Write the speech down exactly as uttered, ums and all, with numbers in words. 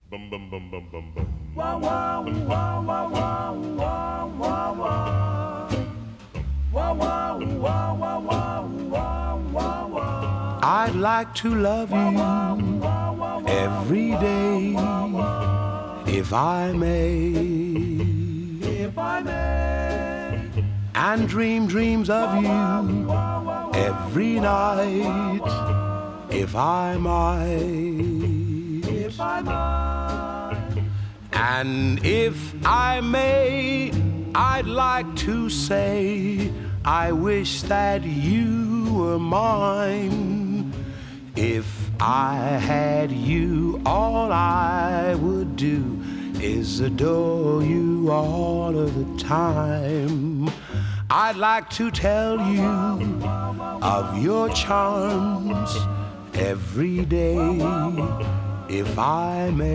Bum bum bum bum bum bum. Wow, wow, wow, wow, wow, wow, wow, wow. Wow, wow, wow, wow, wow, wow, wow, wow. I'd like to love you every day, if I may, If I may, and dream dreams of you every night, if I might. if I might, And if I may, I'd like to say, I wish that you were mine. If I had you, all I would do is adore you all of the time. I'd like to tell you of your charms every day, if I may.